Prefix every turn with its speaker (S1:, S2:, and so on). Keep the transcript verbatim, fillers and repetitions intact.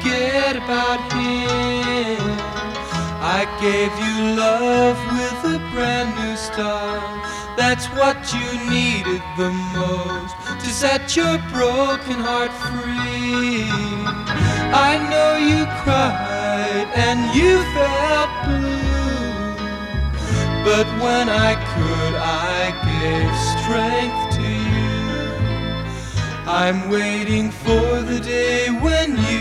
S1: forget about him. I gave you love with a brand new start. That's what you needed the most to set your broken heart free. I know you cried and you felt blue, but when I could, I gave strength to you. I'm waiting for the day when you